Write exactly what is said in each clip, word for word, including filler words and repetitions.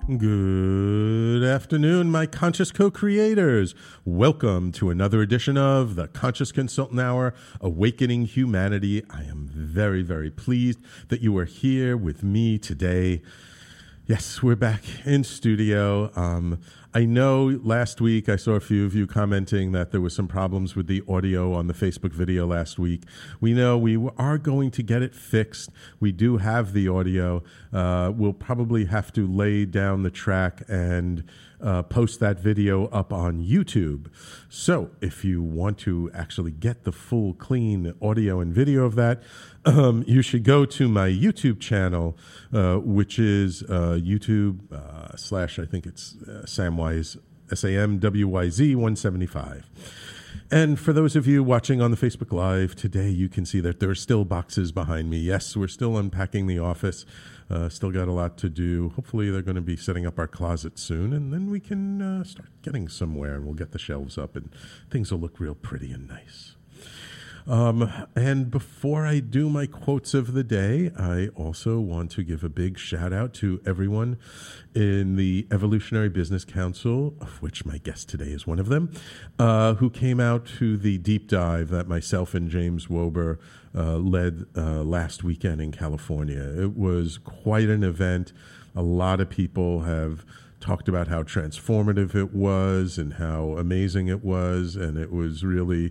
Good afternoon, my conscious co-creators. Welcome to another edition of the Conscious Consultant Hour, Awakening Humanity. I am very, very pleased that you are here with me today. Yes, we're back in studio. Um, I know last week I saw a few of you commenting that there was some problems with the audio on the Facebook video last week. We know we are going to get it fixed. We do have the audio. Uh, we'll probably have to lay down the track and uh, post that video up on YouTube. So if you want to actually get the full clean audio and video of that, um, you should go to my YouTube channel, uh, which is uh, YouTube uh, slash, I think it's uh, Samwise, S A M W Y Z one seventy-five. And for those of you watching on the Facebook Live today, you can see that there are still boxes behind me. Yes, we're still unpacking the office. Uh, still got a lot to do. Hopefully they're going to be setting up our closet soon, and then we can uh, start getting somewhere, and we'll get the shelves up, and things will look real pretty and nice. Um, and before I do my quotes of the day, I also want to give a big shout out to everyone in the Evolutionary Business Council, of which my guest today is one of them, uh, who came out to the deep dive that myself and James Wober uh, led uh, last weekend in California. It was quite an event. A lot of people have talked about how transformative it was and how amazing it was, and it was really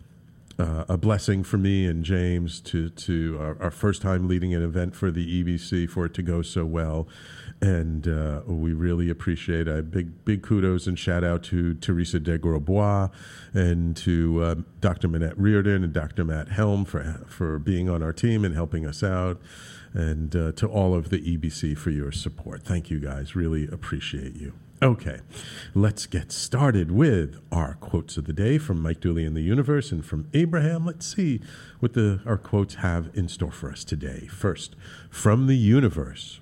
Uh, a blessing for me and James to to our, our first time leading an event for the E B C, for it to go so well, and uh, we really appreciate it. Big big kudos and shout out to Teresa de Grosbois and to uh, Doctor Manette Reardon and Doctor Matt Helm for for being on our team and helping us out, and uh, to all of the E B C for your support. Thank you guys, really appreciate you. Okay, let's get started with our quotes of the day from Mike Dooley in the Universe and from Abraham. Let's see what the, our quotes have in store for us today. First, from the Universe.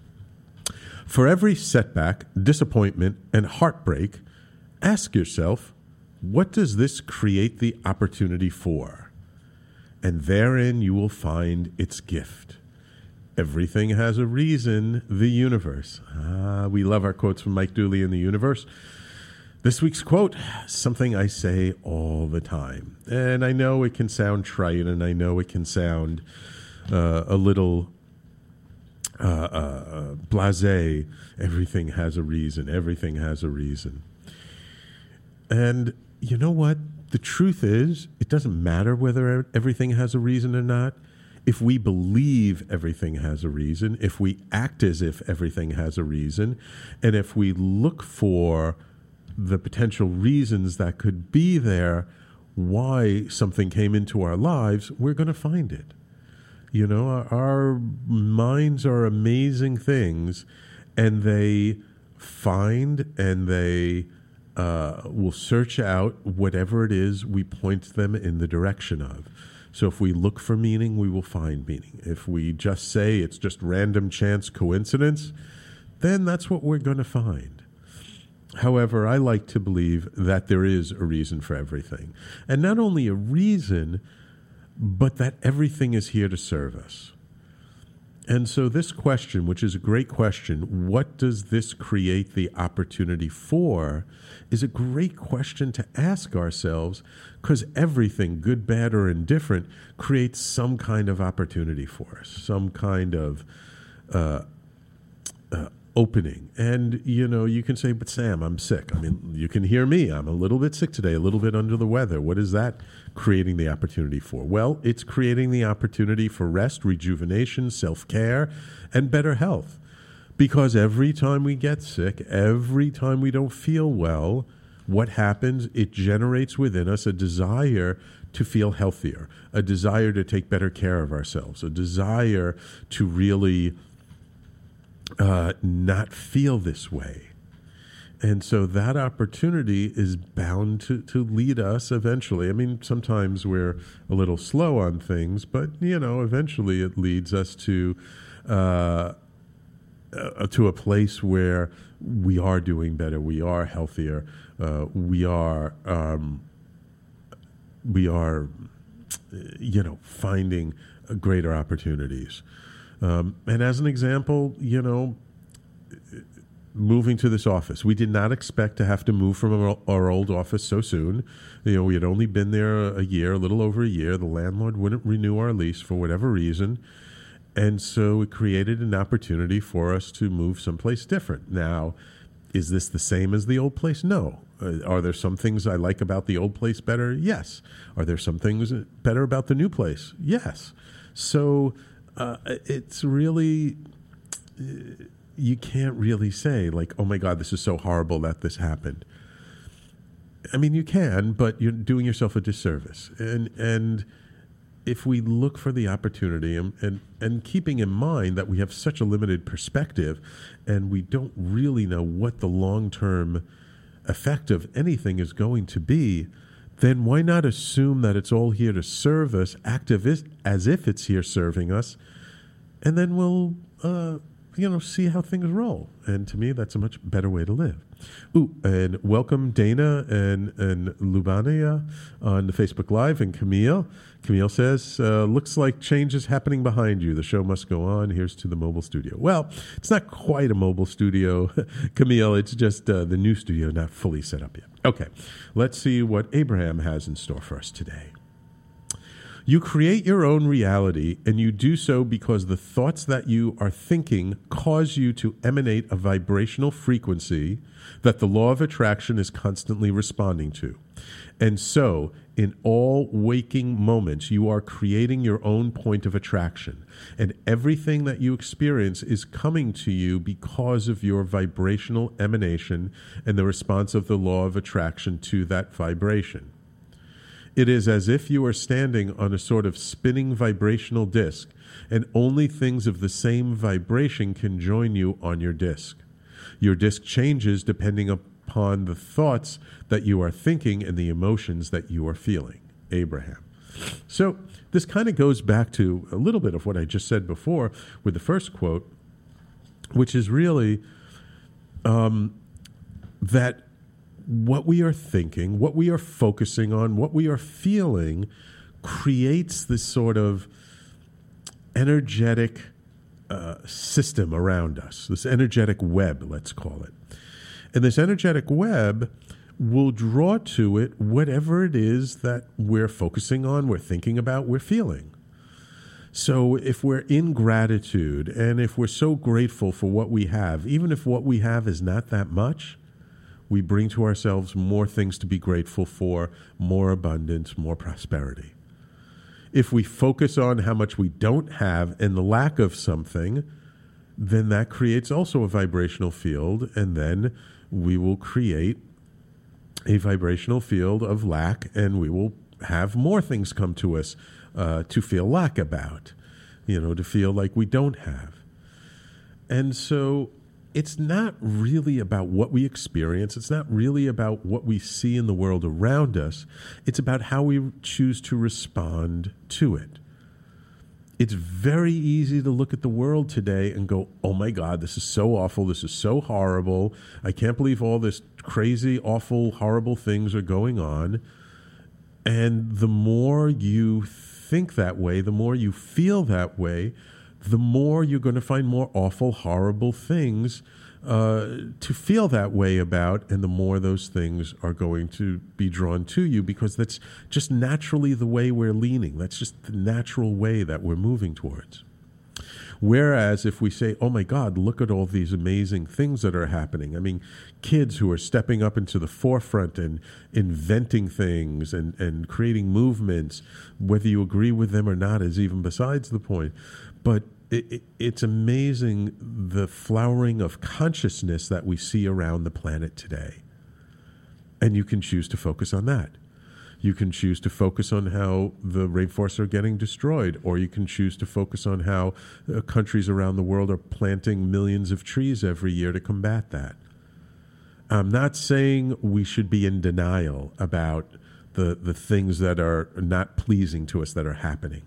For every setback, disappointment, and heartbreak, ask yourself, what does this create the opportunity for? And therein you will find its gift. Everything has a reason, the universe. Ah, we love our quotes from Mike Dooley in the Universe. This week's quote, something I say all the time. And I know it can sound trite, and I know it can sound uh, a little uh, uh, blasé. Everything has a reason. Everything has a reason. And you know what? The truth is, it doesn't matter whether everything has a reason or not. If we believe everything has a reason, if we act as if everything has a reason, and if we look for the potential reasons that could be there why something came into our lives, we're going to find it. You know, our, our minds are amazing things, and they find and they uh, will search out whatever it is we point them in the direction of. So if we look for meaning, we will find meaning. If we just say it's just random chance coincidence, then that's what we're going to find. However, I like to believe that there is a reason for everything. And not only a reason, but that everything is here to serve us. And so this question, which is a great question, what does this create the opportunity for, is a great question to ask ourselves, because everything, good, bad, or indifferent, creates some kind of opportunity for us, some kind of uh, uh, opening. And, you know, you can say, but Sam, I'm sick. I mean, you can hear me. I'm a little bit sick today, a little bit under the weather. What is that creating the opportunity for? Well, it's creating the opportunity for rest, rejuvenation, self-care, and better health. Because every time we get sick, every time we don't feel well, what happens? It generates within us a desire to feel healthier, a desire to take better care of ourselves, a desire to really uh, not feel this way. And so that opportunity is bound to, to lead us eventually. I mean, sometimes we're a little slow on things, but, you know, eventually it leads us to uh, uh, to a place where we are doing better, we are healthier, uh, we are um, we are, you know, finding greater opportunities. Um, and as an example, you know, moving to this office. We did not expect to have to move from our, our old office so soon. You know, we had only been there a year, a little over a year. The landlord wouldn't renew our lease for whatever reason. And so it created an opportunity for us to move someplace different. Now, is this the same as the old place? No. Uh, are there some things I like about the old place better? Yes. Are there some things better about the new place? Yes. So uh, it's really, uh, you can't really say like, oh my God, this is so horrible that this happened. I mean, you can, but you're doing yourself a disservice. And and if we look for the opportunity and, and, and keeping in mind that we have such a limited perspective and we don't really know what the long-term effect of anything is going to be, then why not assume that it's all here to serve us, act as if it's here serving us, and then we'll, uh, you know, see how things roll. And to me, that's a much better way to live. Ooh, and welcome Dana and, and Lubania on the Facebook Live, and Camille. Camille says, uh, looks like change is happening behind you. The show must go on. Here's to the mobile studio. Well, it's not quite a mobile studio, Camille. It's just uh, the new studio, not fully set up yet. Okay, let's see what Abraham has in store for us today. You create your own reality, and you do so because the thoughts that you are thinking cause you to emanate a vibrational frequency that the law of attraction is constantly responding to. And so, in all waking moments, you are creating your own point of attraction, and everything that you experience is coming to you because of your vibrational emanation and the response of the law of attraction to that vibration. It is as if you are standing on a sort of spinning vibrational disc, and only things of the same vibration can join you on your disc. Your disc changes depending upon the thoughts that you are thinking and the emotions that you are feeling. Abraham. So this kind of goes back to a little bit of what I just said before with the first quote, which is really um, that what we are thinking, what we are focusing on, what we are feeling creates this sort of energetic uh, system around us, this energetic web, let's call it. And this energetic web will draw to it whatever it is that we're focusing on, we're thinking about, we're feeling. So if we're in gratitude and if we're so grateful for what we have, even if what we have is not that much, we bring to ourselves more things to be grateful for, more abundance, more prosperity. If we focus on how much we don't have and the lack of something, then that creates also a vibrational field, and then we will create a vibrational field of lack, and we will have more things come to us uh, to feel lack about, you know, to feel like we don't have. And so it's not really about what we experience. It's not really about what we see in the world around us. It's about how we choose to respond to it. It's very easy to look at the world today and go, oh my God, this is so awful. This is so horrible. I can't believe all this crazy, awful, horrible things are going on. And the more you think that way, the more you feel that way, the more you're going to find more awful, horrible things uh, to feel that way about, and the more those things are going to be drawn to you, because that's just naturally the way we're leaning. That's just the natural way that we're moving towards. Whereas if we say, oh my God, look at all these amazing things that are happening. I mean, kids who are stepping up into the forefront and inventing things and, and creating movements, whether you agree with them or not is even besides the point. But it, it, it's amazing the flowering of consciousness that we see around the planet today. And you can choose to focus on that. You can choose to focus on how the rainforests are getting destroyed, or you can choose to focus on how uh, countries around the world are planting millions of trees every year to combat that. I'm not saying we should be in denial about the, the things that are not pleasing to us that are happening.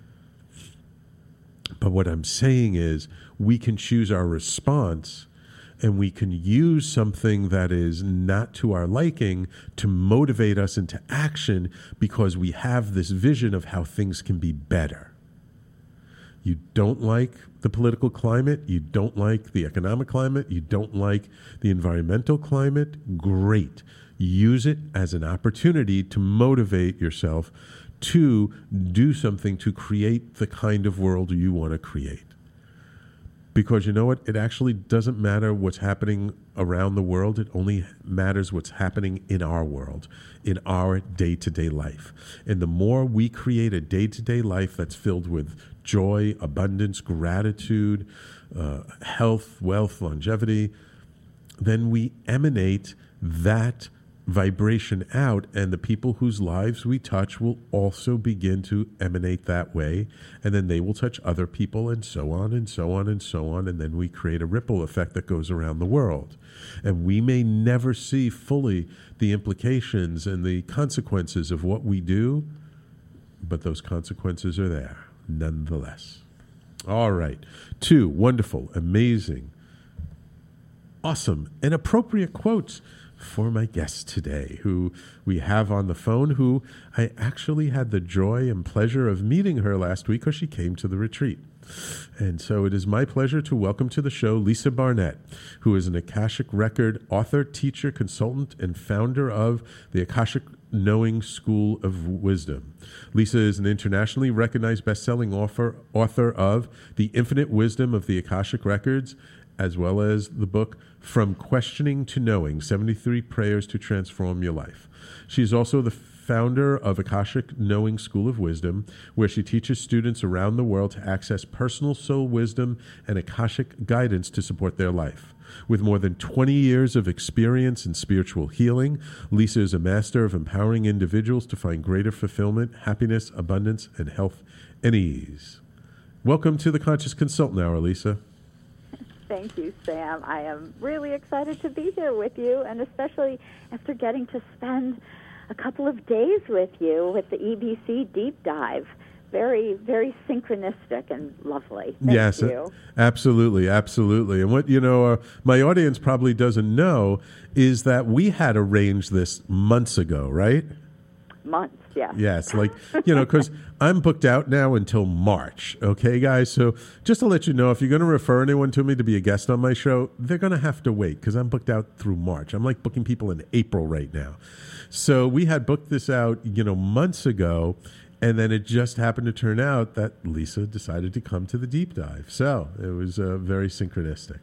But what I'm saying is we can choose our response, and we can use something that is not to our liking to motivate us into action, because we have this vision of how things can be better. You don't like the political climate. You don't like the economic climate. You don't like the environmental climate. Great. Use it as an opportunity to motivate yourself to do something to create the kind of world you want to create. Because you know what? It actually doesn't matter what's happening around the world. It only matters what's happening in our world, in our day-to-day life. And the more we create a day-to-day life that's filled with joy, abundance, gratitude, uh, health, wealth, longevity, then we emanate that vibration out, and the people whose lives we touch will also begin to emanate that way, and then they will touch other people, and so on and so on and so on, and then we create a ripple effect that goes around the world. And we may never see fully the implications and the consequences of what we do, but those consequences are there nonetheless. All right. Two wonderful, amazing, awesome, and appropriate quotes for my guest today, who we have on the phone, who I actually had the joy and pleasure of meeting her last week because she came to the retreat. And so it is my pleasure to welcome to the show Lisa Barnett, who is an Akashic Record author, teacher, consultant, and founder of the Akashic Knowing School of Wisdom. Lisa is an internationally recognized best-selling author, author of The Infinite Wisdom of the Akashic Records, as well as the book From Questioning to Knowing, seventy-three Prayers to Transform Your Life. She is also the founder of Akashic Knowing School of Wisdom, where she teaches students around the world to access personal soul wisdom and Akashic guidance to support their life. With more than twenty years of experience in spiritual healing, Lisa is a master of empowering individuals to find greater fulfillment, happiness, abundance, and health and ease. Welcome to the Conscious Consultant Hour, Lisa. Thank you, Sam. I am really excited to be here with you, and especially after getting to spend a couple of days with you with the E B C Deep Dive. Very, very synchronistic and lovely. Thank yes, you. absolutely, absolutely. And what, you know, uh, my audience probably doesn't know is that we had arranged this months ago, right? Months, yeah. Yes, like, you know, because I'm booked out now until March, okay, guys? So just to let you know, if you're going to refer anyone to me to be a guest on my show, they're going to have to wait because I'm booked out through March. I'm like booking people in April right now. So we had booked this out, you know, months ago, and then it just happened to turn out that Lisa decided to come to the deep dive. So it was uh, very synchronistic.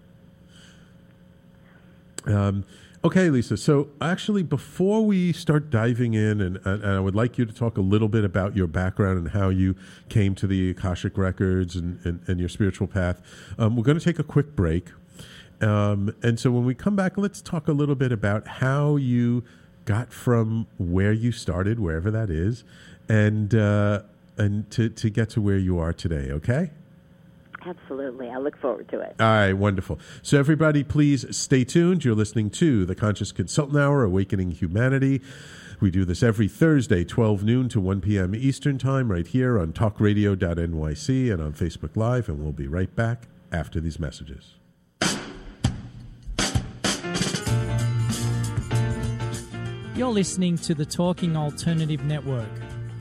Um Okay, Lisa. So actually, before we start diving in, and, and I would like you to talk a little bit about your background and how you came to the Akashic Records and, and, and your spiritual path, um, we're going to take a quick break. Um, and so when we come back, let's talk a little bit about how you got from where you started, wherever that is, and uh, and to, to get to where you are today, okay? Absolutely. I look forward to it. All right, wonderful. So everybody, please stay tuned. You're listening to the Conscious Consultant Hour, Awakening Humanity. We do this every Thursday, twelve noon to one p.m. Eastern Time, right here on talk radio dot N Y C and on Facebook Live, and we'll be right back after these messages. You're listening to the Talking Alternative Network.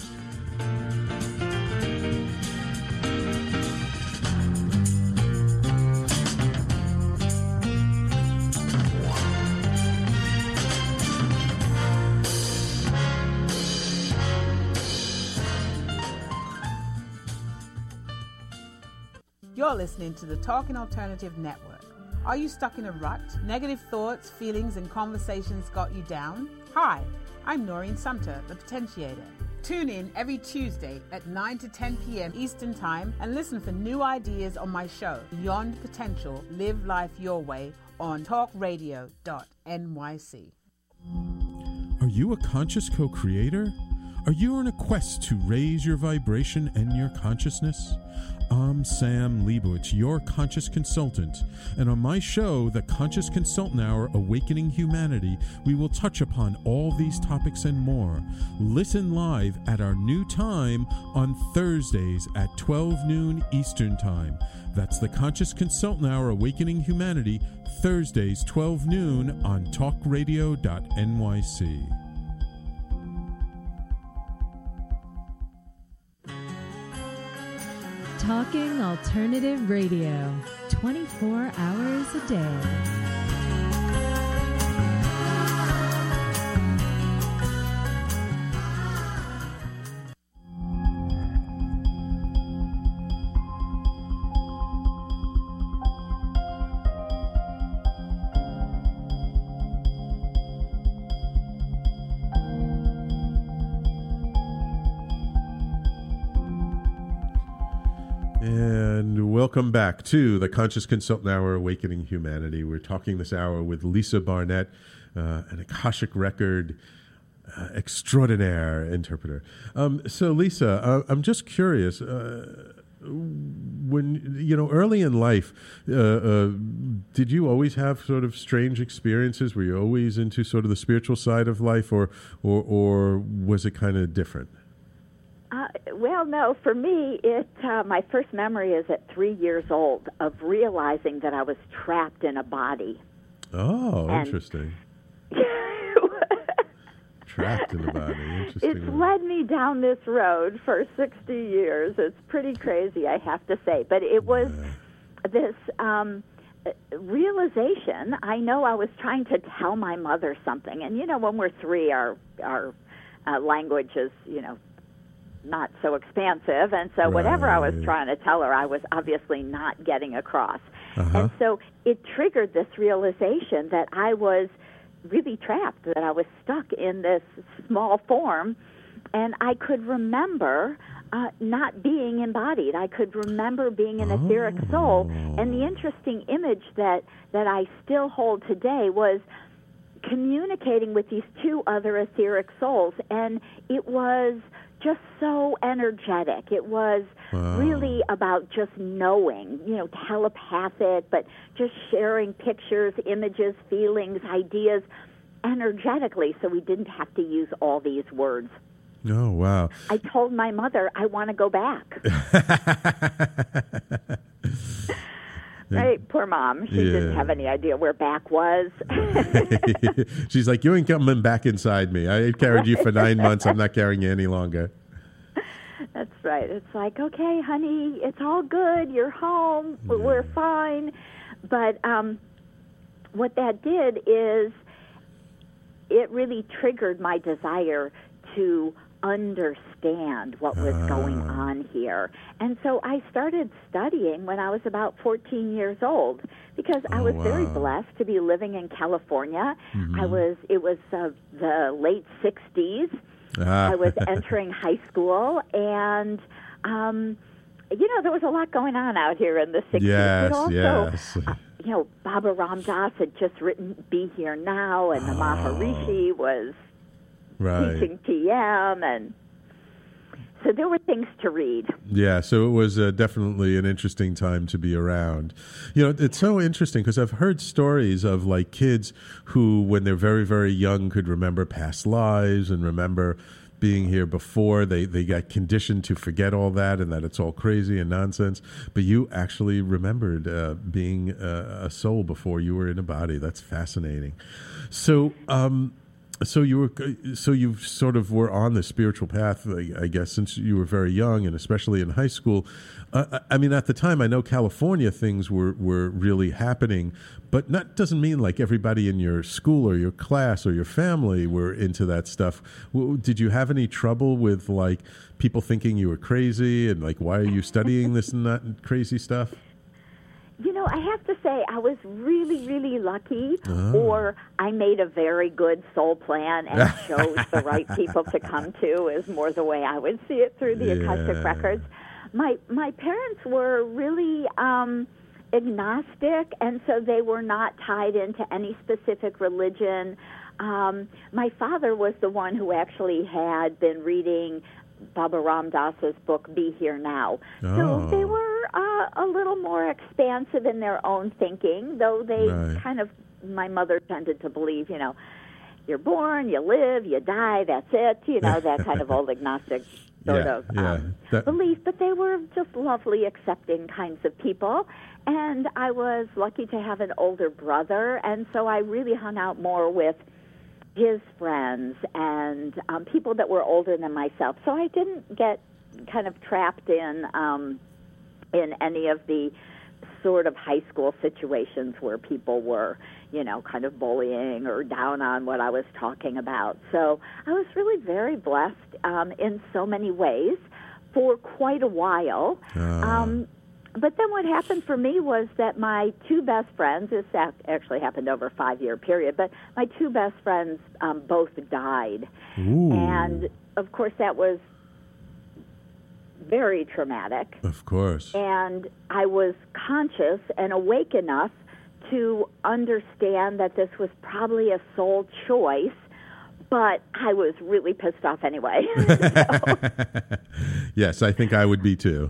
You're listening to the Talking Alternative Network. Are you stuck in a rut? Negative thoughts, feelings, and conversations got you down? Hi, I'm Noreen Sumter, the Potentiator. Tune in every Tuesday at nine to ten p.m. Eastern Time and listen for new ideas on my show, Beyond Potential, Live Life Your Way, on talk radio dot N Y C. Are you a conscious co-creator? Are you on a quest to raise your vibration and your consciousness? I'm Sam Leibowitz, your conscious consultant, and on my show, The Conscious Consultant Hour, Awakening Humanity, we will touch upon all these topics and more. Listen live at our new time on Thursdays at twelve noon Eastern Time. That's The Conscious Consultant Hour, Awakening Humanity, Thursdays, twelve noon on talk radio dot N Y C. Talking Alternative Radio, twenty-four hours a day. And welcome back to the Conscious Consultant Hour, Awakening Humanity. We're talking this hour with Lisa Barnett, uh, an Akashic Record uh, extraordinaire interpreter. Um, so, Lisa, uh, I'm just curious. Uh, when, you know, early in life, uh, uh, did you always have sort of strange experiences? Were you always into sort of the spiritual side of life, or, or, or was it kind of different? Uh, well, no, for me, it uh, my first memory is at three years old of realizing that I was trapped in a body. Oh, and interesting. Trapped in a body, interesting. It's led me down this road for sixty years. It's pretty crazy, I have to say. But it was yeah. this um, realization. I know I was trying to tell my mother something. And, you know, when we're three, our, our uh, language is, you know, not so expansive, and so right. whatever I was trying to tell her, I was obviously not getting across. Uh-huh. And so it triggered this realization that I was really trapped, that I was stuck in this small form, and I could remember uh, not being embodied. I could remember being an oh. etheric soul, and the interesting image that, that I still hold today was communicating with these two other etheric souls, and it was just so energetic. It was wow. really about just knowing, you know, telepathic, but just sharing pictures, images, feelings, ideas energetically, so we didn't have to use all these words. Oh, wow. I told my mother I want to go back. Right, poor mom. She yeah. didn't have any idea where back was. She's like, you ain't coming back inside me. I carried you for nine months. I'm not carrying you any longer. That's right. It's like, okay, honey, it's all good. You're home. Yeah. We're fine. But um, what that did is it really triggered my desire to understand what was uh. going on here. And so I started studying when I was about fourteen years old, because I was oh, wow. very blessed to be living in California. Mm-hmm. I was it was uh, the late sixties. Ah. I was entering high school, and um, you know, there was a lot going on out here in the sixties. Yes, but also, yes. Uh, you know, Baba Ram Dass had just written Be Here Now, and the oh. Maharishi was right. teaching P M, and so there were things to read. Yeah, so it was uh, definitely an interesting time to be around. You know, it's so interesting because I've heard stories of like kids who, when they're very, very young, could remember past lives and remember being here before. They they got conditioned to forget all that and that it's all crazy and nonsense. But you actually remembered uh, being uh, a soul before you were in a body. That's fascinating. So, um, so you were so you sort of were on the spiritual path, I, I guess, since you were very young, and especially in high school. Uh, I mean, at the time, I know California things were, were really happening, but that doesn't mean like everybody in your school or your class or your family were into that stuff. W- did you have any trouble with like people thinking you were crazy and like, why are you studying this and that crazy stuff? You know, I have to say I was really, really lucky, oh. or I made a very good soul plan and chose the right people to come to, is more the way I would see it through the yeah. Akashic Records. My my parents were really um, agnostic, and so they were not tied into any specific religion. Um, my father was the one who actually had been reading Baba Ram Dass's book, Be Here Now. Oh. So they were uh, a little more expansive in their own thinking, though they right. kind of, my mother tended to believe, you know, you're born, you live, you die, that's it, you know, that kind of old agnostic sort yeah, of yeah. um, that... belief. But they were just lovely, accepting kinds of people. And I was lucky to have an older brother, and so I really hung out more with his friends and um, people that were older than myself. So I didn't get kind of trapped in um, in any of the sort of high school situations where people were, you know, kind of bullying or down on what I was talking about. So I was really very blessed um, in so many ways for quite a while. Uh. Um, but then what happened for me was that my two best friends, this actually happened over a five-year period, but my two best friends um, both died. Ooh. And, of course, that was very traumatic. Of course. And I was conscious and awake enough to understand that this was probably a soul choice, but I was really pissed off anyway. so, yes, I think I would be too.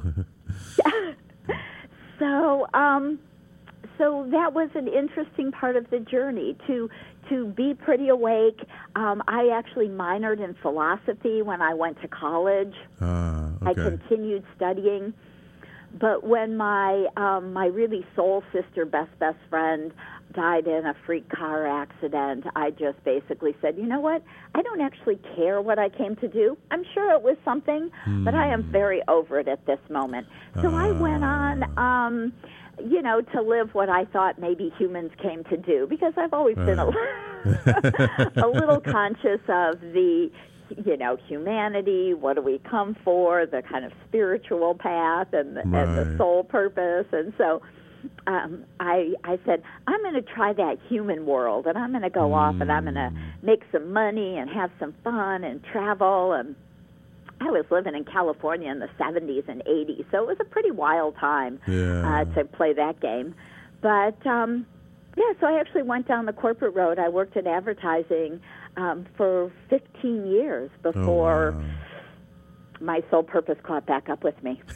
so, um, so that was an interesting part of the journey to to be pretty awake. Um, I actually minored in philosophy when I went to college. Uh, okay. I continued studying. But when my um, my really soul sister, best best friend, died in a freak car accident, I just basically said, you know what? I don't actually care what I came to do. I'm sure it was something, hmm. but I am very over it at this moment. So uh. I went on, um, you know, to live what I thought maybe humans came to do, because I've always been a, a little conscious of the, you know, humanity, what do we come for, the kind of spiritual path and the, right. and the soul purpose. And so um, I I said, I'm going to try that human world, and I'm going to go mm. off, and I'm going to make some money and have some fun and travel. And I was living in California in the seventies and eighties, so it was a pretty wild time yeah. uh, to play that game. But, um, yeah, so I actually went down the corporate road. I worked in advertising Um, for fifteen years before oh, wow. my soul purpose caught back up with me.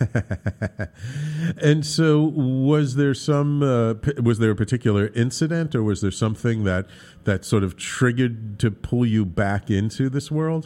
And so, was there some? Uh, p- was there a particular incident, or was there something that that sort of triggered to pull you back into this world?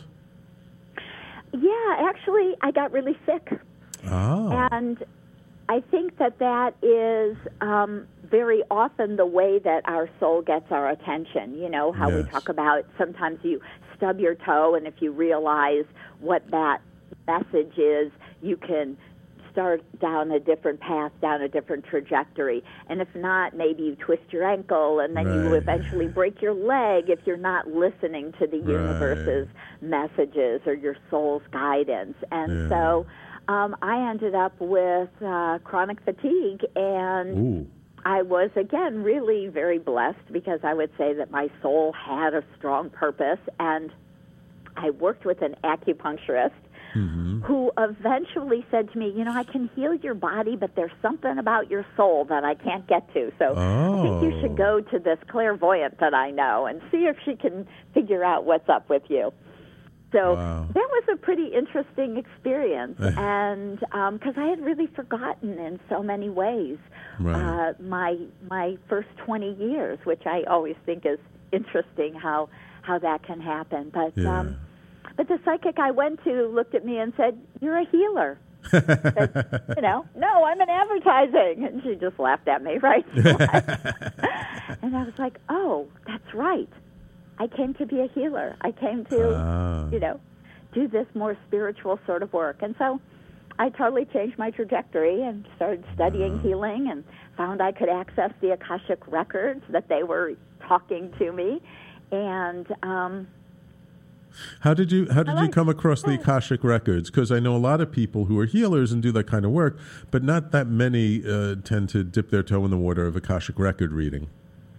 Yeah, actually, I got really sick, oh. and I think that that is um, very often the way that our soul gets our attention. You know, how yes. we talk about sometimes you stub your toe, and if you realize what that message is, you can start down a different path, down a different trajectory. And if not, maybe you twist your ankle, and then right. you eventually break your leg if you're not listening to the right. universe's messages or your soul's guidance. And yeah. so Um, I ended up with uh, chronic fatigue, and Ooh. I was, again, really very blessed, because I would say that my soul had a strong purpose, and I worked with an acupuncturist mm-hmm. who eventually said to me, you know, I can heal your body, but there's something about your soul that I can't get to, so oh. I think you should go to this clairvoyant that I know and see if she can figure out what's up with you. So wow. that was a pretty interesting experience, and because um, I had really forgotten in so many ways right. uh, my my first twenty years, which I always think is interesting how how that can happen. But yeah. um, but the psychic I went to looked at me and said, "You're a healer." Said, you know, no, I'm in advertising, and she just laughed at me, right? And I was like, "Oh, that's right. I came to be a healer. I came to, ah. you know, do this more spiritual sort of work." And so I totally changed my trajectory and started studying ah. healing, and found I could access the Akashic records, that they were talking to me. And um, how did you how did like, you come across the Akashic records? Because I know a lot of people who are healers and do that kind of work, but not that many uh, tend to dip their toe in the water of Akashic record reading.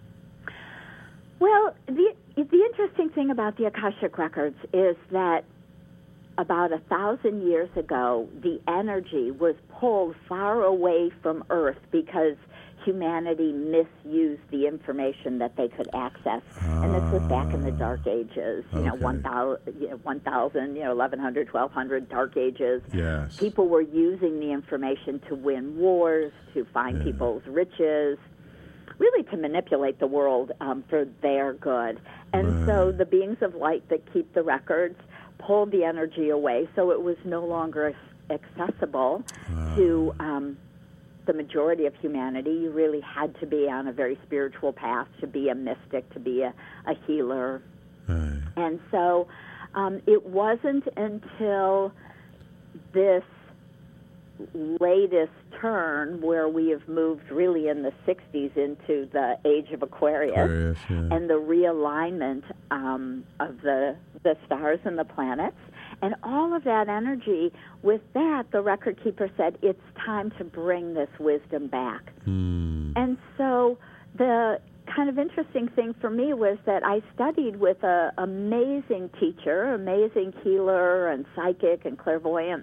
Well, the The interesting thing about the Akashic records is that about a thousand years ago, the energy was pulled far away from Earth because humanity misused the information that they could access. Ah. And this was back in the Dark Ages, you okay. know, one thousand, you know, one thousand, you know, eleven hundred, twelve hundred, Dark Ages. Yes. People were using the information to win wars, to find yeah. people's riches, really to manipulate the world um, for their good. And right. so the beings of light that keep the records pulled the energy away, so it was no longer accessible wow. to um, the majority of humanity. You really had to be on a very spiritual path to be a mystic, to be a, a healer. Right. And so um, it wasn't until this latest turn where we have moved really in the sixties into the age of Aquarius, Aquarius yeah. and the realignment um, of the the stars and the planets. And all of that energy, with that, the record keeper said, it's time to bring this wisdom back. Hmm. And so the kind of interesting thing for me was that I studied with an amazing teacher, amazing healer and psychic and clairvoyant.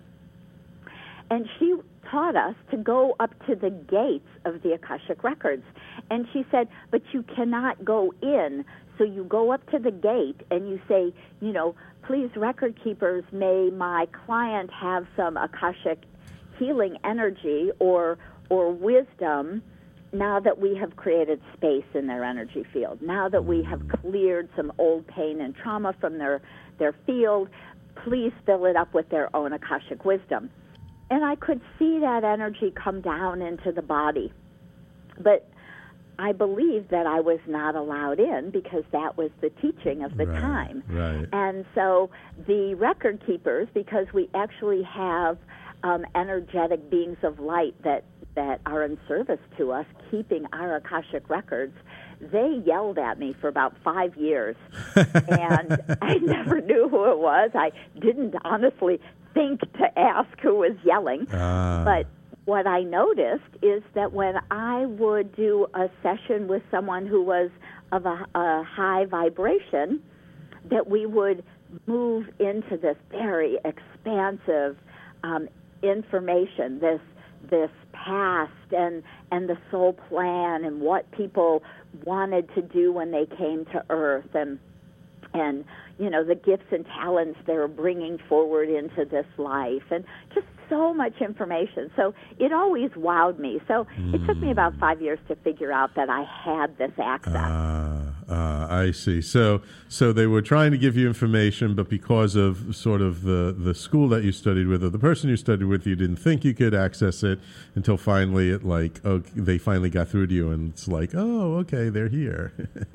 And she taught us to go up to the gates of the Akashic Records. And she said, but you cannot go in. So you go up to the gate and you say, you know, please, record keepers, may my client have some Akashic healing energy or or wisdom now that we have created space in their energy field, now that we have cleared some old pain and trauma from their, their field, please fill it up with their own Akashic wisdom. And I could see that energy come down into the body. But I believe that I was not allowed in because that was the teaching of the right, time. Right. And so the record keepers, because we actually have um, energetic beings of light that, that are in service to us, keeping our Akashic records, they yelled at me for about five years. And I never knew who it was. I didn't honestly think to ask who was yelling. Ah. But what I noticed is that when I would do a session with someone who was of a, a high vibration, that we would move into this very expansive um, information, this this past and and the soul plan and what people wanted to do when they came to Earth, and and you know the gifts and talents they were bringing forward into this life, and just so much information. So it always wowed me. So mm. it took me about five years to figure out that I had this access. Ah, ah, I see. So so they were trying to give you information, but because of sort of the, the school that you studied with or the person you studied with, you didn't think you could access it until finally it like, oh, they finally got through to you, and it's like, oh, okay, they're here.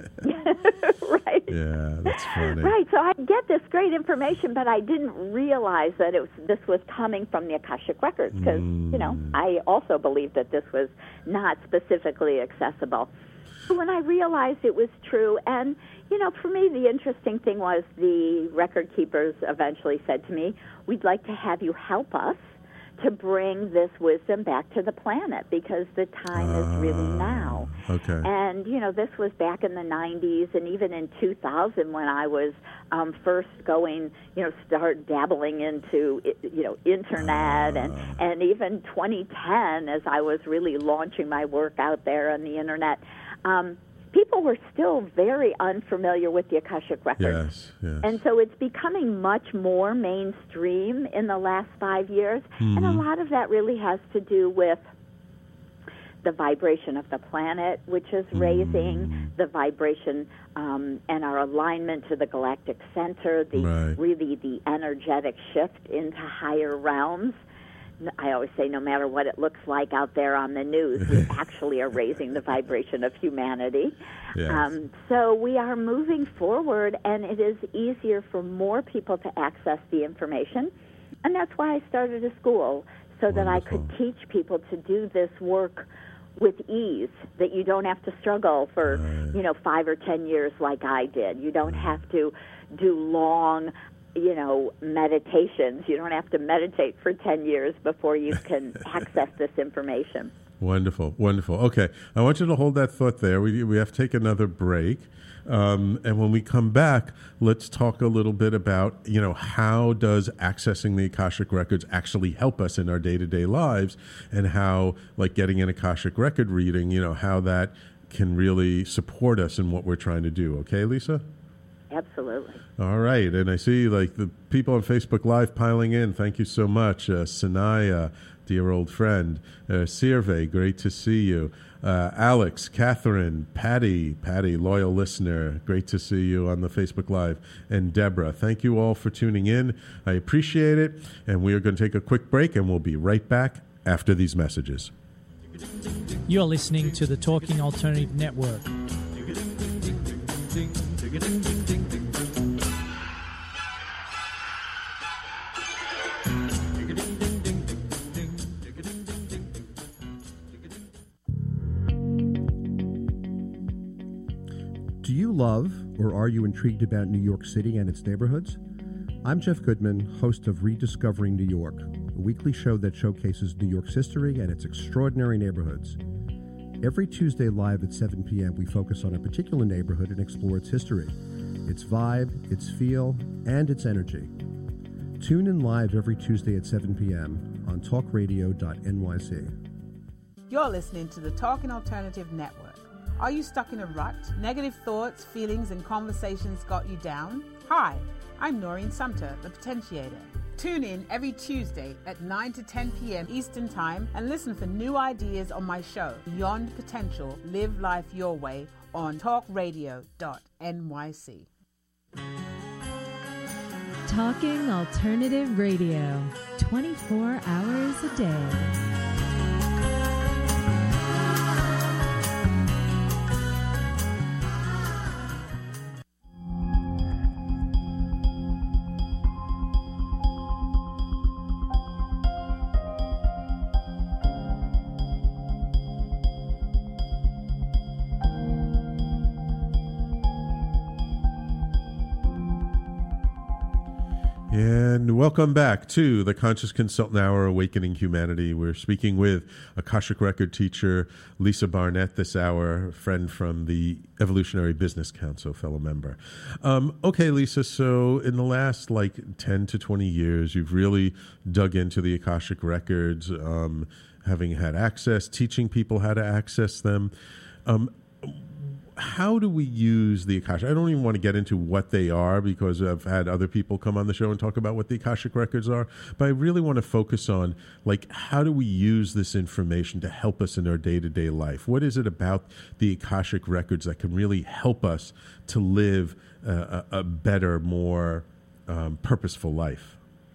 Right. Yeah, that's funny. Right. So I get this great information, but I didn't realize that it was, this was coming from the Akashic Records because, mm. you know, I also believed that this was not specifically accessible. So when I realized it was true, and, you know, for me, the interesting thing was the record keepers eventually said to me, we'd like to have you help us to bring this wisdom back to the planet because the time uh, is really now. Okay. And, you know, this was back in the nineties and even in two thousand when I was um, first going, you know, start dabbling into, you know, internet uh, and, and even twenty ten as I was really launching my work out there on the internet. Um, people were still very unfamiliar with the Akashic Records. Yes, yes. And so it's becoming much more mainstream in the last five years. Mm-hmm. And a lot of that really has to do with the vibration of the planet, which is mm-hmm. raising the vibration um, and our alignment to the galactic center, the right. really the energetic shift into higher realms. I always say no matter what it looks like out there on the news, we actually are raising the vibration of humanity. Yes. Um, so we are moving forward, and it is easier for more people to access the information. And that's why I started a school, so Wonderful. that I could teach people to do this work with ease, that you don't have to struggle for, right. you know, five or ten years like I did. You don't have to do long you know, meditations. You don't have to meditate for ten years before you can access this information. Wonderful, wonderful. Okay, I want you to hold that thought there. We we have to take another break. Um, and when we come back, let's talk a little bit about, you know, how does accessing the Akashic Records actually help us in our day-to-day lives, and how, like, getting an Akashic Record reading, you know, how that can really support us in what we're trying to do. Okay, Lisa? Absolutely. All right. And I see like the people on Facebook Live piling in. Thank you so much. Uh, Sanaya, dear old friend. Uh, Sirve, great to see you. Uh, Alex, Catherine, Patty, Patty, loyal listener. Great to see you on the Facebook Live. And Deborah, thank you all for tuning in. I appreciate it. And we are going to take a quick break, and we'll be right back after these messages. You're listening to the Talking Alternative Network. love or are you intrigued about New York City and its neighborhoods? I'm Jeff Goodman, host of Rediscovering New York, a weekly show that showcases New York's history and its extraordinary neighborhoods. Every Tuesday live at seven p.m., we focus on a particular neighborhood and explore its history, its vibe, its feel, and its energy. Tune in live every Tuesday at seven p.m. on talk radio dot N Y C. You're listening to the Talking Alternative Network. Are you stuck in a rut? Negative thoughts, feelings, and conversations got you down? Hi, I'm Noreen Sumter, the Potentiator. Tune in every Tuesday at nine to ten p.m. Eastern Time and listen for new ideas on my show, Beyond Potential, Live Life Your Way, on talk radio dot N Y C. Talking Alternative Radio, twenty-four hours a day. And welcome back to the Conscious Consultant Hour, Awakening Humanity. We're speaking with Akashic Record teacher Lisa Barnett this hour, a friend from the Evolutionary Business Council, fellow member. Um, okay, Lisa, so in the last like ten to twenty years, you've really dug into the Akashic Records, um, having had access, teaching people how to access them. Um, How do we use the Akashic? I don't even want to get into what they are because I've had other people come on the show and talk about what the Akashic Records are. But I really want to focus on, like, how do we use this information to help us in our day-to-day life? What is it about the Akashic Records that can really help us to live uh, a, a better, more um, purposeful life?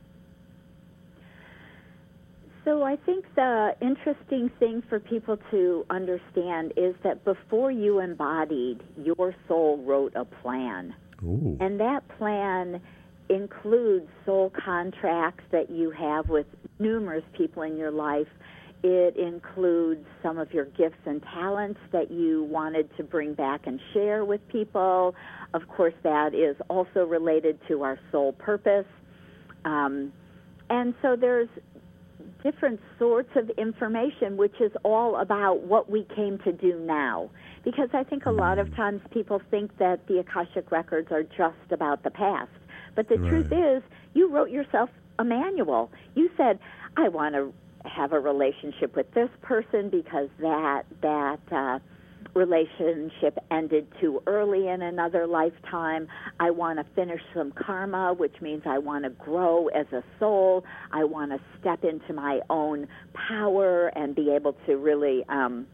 So I think the interesting thing for people to understand is that before you embodied, your soul wrote a plan. Ooh. And that plan includes soul contracts that you have with numerous people in your life. It includes some of your gifts and talents that you wanted to bring back and share with people. Of course, that is also related to our soul purpose. Um, and so there's different sorts of information, which is all about what we came to do now. Because I think a lot of times people think that the Akashic Records are just about the past. But the Right. truth is, you wrote yourself a manual. You said, I want to have a relationship with this person because that, that, uh, relationship ended too early in another lifetime. I want to finish some karma, which means I want to grow as a soul. I want to step into my own power and be able to really um,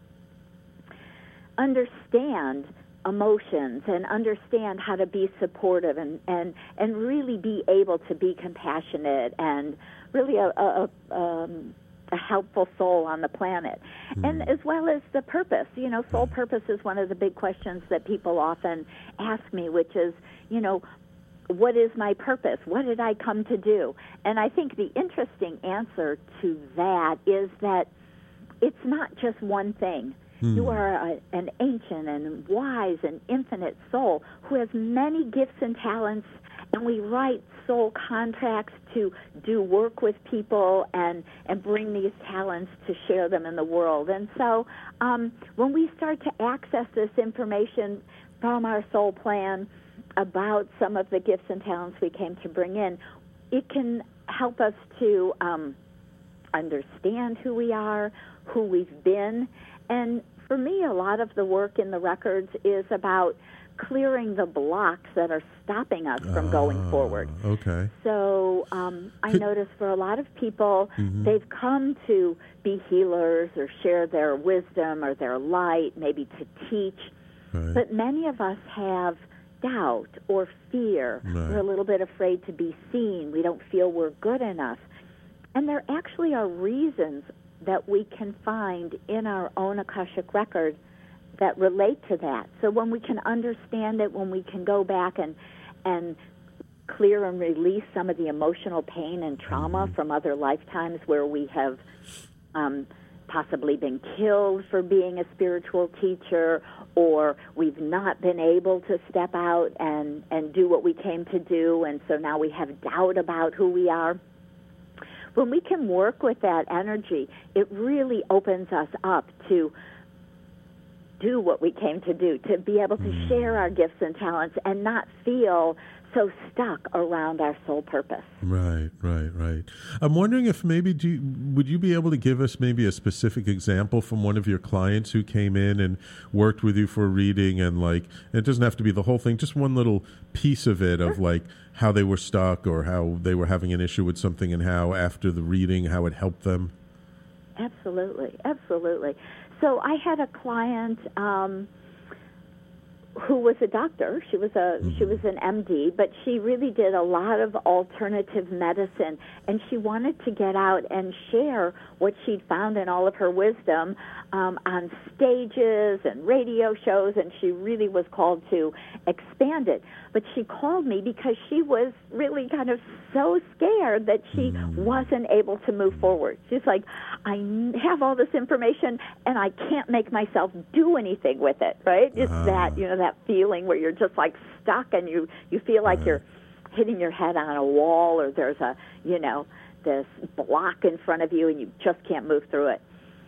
understand emotions and understand how to be supportive and, and, and really be able to be compassionate and really a, a, a um, a helpful soul on the planet. Mm. And as well as the purpose. You know, soul purpose is one of the big questions that people often ask me, which is, you know, what is my purpose? What did I come to do? And I think the interesting answer to that is that it's not just one thing. Mm. You are a, an ancient and wise and infinite soul who has many gifts and talents, and we write soul contracts to do work with people and, and bring these talents to share them in the world. And so um, when we start to access this information from our soul plan about some of the gifts and talents we came to bring in, it can help us to um, understand who we are, who we've been. And for me, a lot of the work in the records is about clearing the blocks that are stopping us from uh, going forward. Okay. So um, I notice for a lot of people, mm-hmm. they've come to be healers or share their wisdom or their light, maybe to teach. Right. But many of us have doubt or fear. Right. We're a little bit afraid to be seen. We don't feel we're good enough. And there actually are reasons that we can find in our own Akashic record that relate to that. So when we can understand it, when we can go back and and clear and release some of the emotional pain and trauma mm-hmm. from other lifetimes where we have um, possibly been killed for being a spiritual teacher, or we've not been able to step out and, and do what we came to do, and so now we have doubt about who we are. When we can work with that energy, it really opens us up to do what we came to do, to be able to share our gifts and talents and not feel so stuck around our soul purpose. Right, right, right. I'm wondering if maybe do you, would you be able to give us maybe a specific example from one of your clients who came in and worked with you for a reading, and like it doesn't have to be the whole thing, just one little piece of it of like how they were stuck or how they were having an issue with something and how after the reading how it helped them? Absolutely, absolutely. So I had a client um, who was a doctor. She was a mm-hmm. she was an M D, but she really did a lot of alternative medicine, and she wanted to get out and share what she'd found in all of her wisdom um, on stages and radio shows, and she really was called to expand it. But she called me because she was really kind of so scared that she mm-hmm. wasn't able to move forward. She's like, I have all this information, and I can't make myself do anything with it, right? It's uh. that, you know, that feeling where you're just like stuck and you, you feel like uh. you're hitting your head on a wall, or there's a, you know, this block in front of you and you just can't move through it.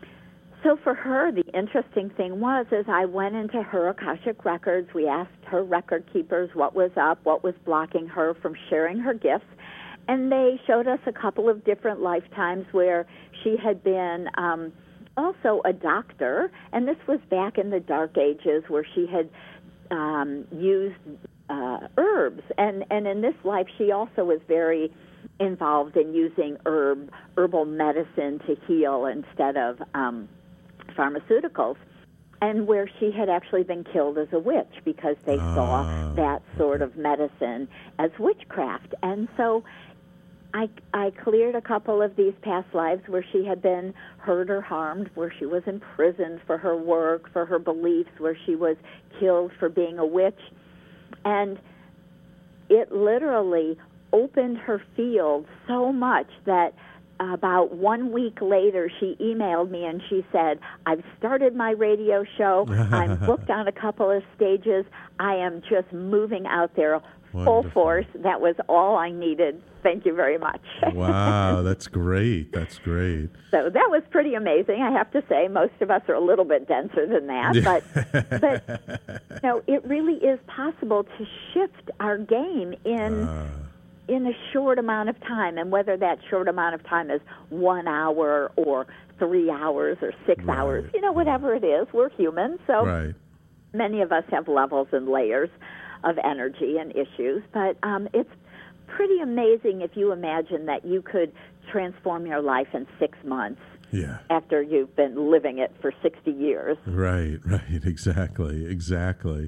So for her, the interesting thing was, is I went into her Akashic Records. We asked her record keepers what was up, what was blocking her from sharing her gifts, and they showed us a couple of different lifetimes where she had been um, also a doctor, and this was back in the Dark Ages where she had um, used uh, herbs, and, and in this life she also was very involved in using herb herbal medicine to heal instead of um, pharmaceuticals, and where she had actually been killed as a witch because they uh, saw that sort of medicine as witchcraft. And so I, I cleared a couple of these past lives where she had been hurt or harmed, where she was imprisoned for her work, for her beliefs, where she was killed for being a witch. And it literally opened her field so much that about one week later, she emailed me and she said, I've started my radio show. I'm booked on a couple of stages. I am just moving out there full Wonderful. force. That was all I needed. Thank you very much. Wow, that's great. That's great. So that was pretty amazing, I have to say. Most of us are a little bit denser than that. But, but you know, it really is possible to shift our game in... Uh. in a short amount of time, and whether that short amount of time is one hour or three hours or six right. hours, you know, whatever it is, we're human, so right. many of us have levels and layers of energy and issues, but um, it's pretty amazing if you imagine that you could transform your life in six months yeah. after you've been living it for sixty years. Right, right, exactly, exactly.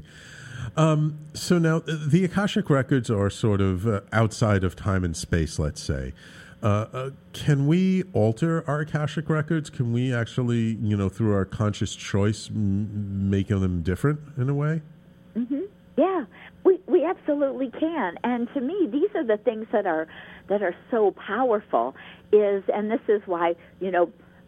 Um, so now the Akashic Records are sort of uh, outside of time and space, let's say. Uh, uh, can we alter our Akashic Records? Can we actually, you know, through our conscious choice, m- make them different in a way? Mm-hmm. Yeah, we we absolutely can. And to me, these are the things that are that are so powerful. Is and this is why, you know,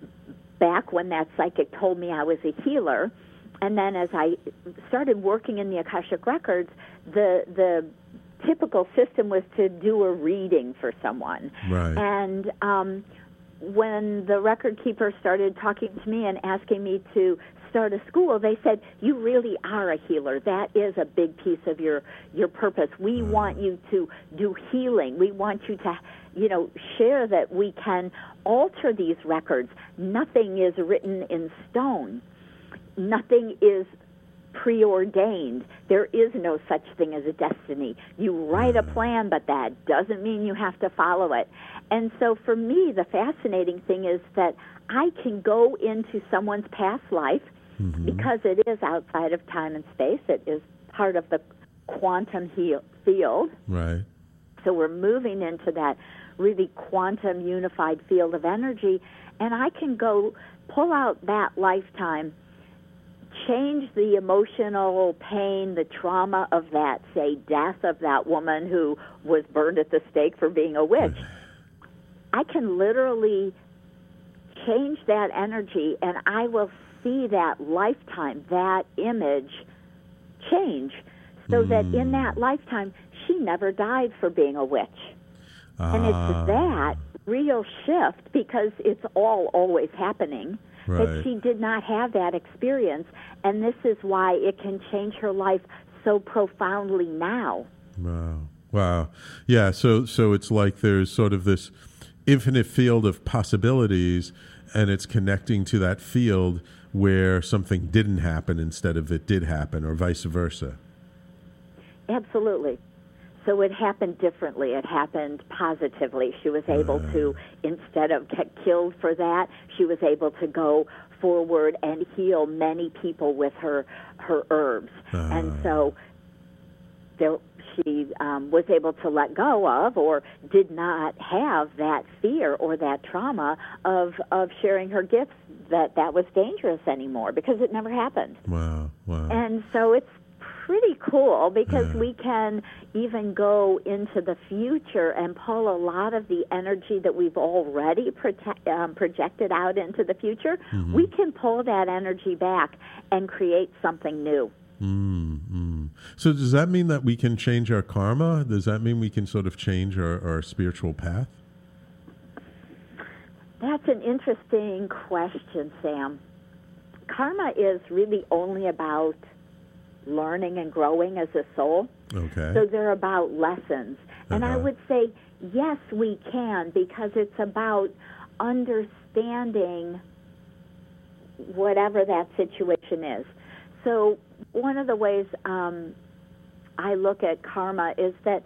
back when that psychic told me I was a healer. And then as I started working in the Akashic Records, the the typical system was to do a reading for someone. Right. And um, when the record keeper started talking to me and asking me to start a school, they said, you really are a healer. That is a big piece of your, your purpose. We mm. want you to do healing. We want you to, you know, share that we can alter these records. Nothing is written in stone. Nothing is preordained. There is no such thing as a destiny. You write a plan, but that doesn't mean you have to follow it. And so for me, the fascinating thing is that I can go into someone's past life mm-hmm. because it is outside of time and space. It is part of the quantum he- field. Right. So we're moving into that really quantum unified field of energy, and I can go pull out that lifetime, change the emotional pain, the trauma of that, say, death of that woman who was burned at the stake for being a witch. I can literally change that energy, and I will see that lifetime, that image change, so mm. that in that lifetime, she never died for being a witch. Uh. And it's that real shift, because it's all always happening, right. that she did not have that experience, and this is why it can change her life so profoundly now. Wow. Wow. Yeah, so so it's like there's sort of this infinite field of possibilities, and it's connecting to that field where something didn't happen instead of it did happen, or vice versa. Absolutely. So it happened differently. It happened positively. She was able uh. to, instead of get killed for that, she was able to go forward and heal many people with her her herbs. Uh. And so there, she um, was able to let go of, or did not have that fear or that trauma of of sharing her gifts, that that was dangerous anymore, because it never happened. Wow, wow. And so it's pretty cool, because yeah. we can even go into the future and pull a lot of the energy that we've already protect, um, projected out into the future. Mm-hmm. We can pull that energy back and create something new. Mm-hmm. So does that mean that we can change our karma? Does that mean we can sort of change our, our spiritual path? That's an interesting question, Sam. Karma is really only about learning and growing as a soul. Okay. So they're about lessons. And uh-huh. I would say, yes, we can, because it's about understanding whatever that situation is. So one of the ways um, I look at karma is that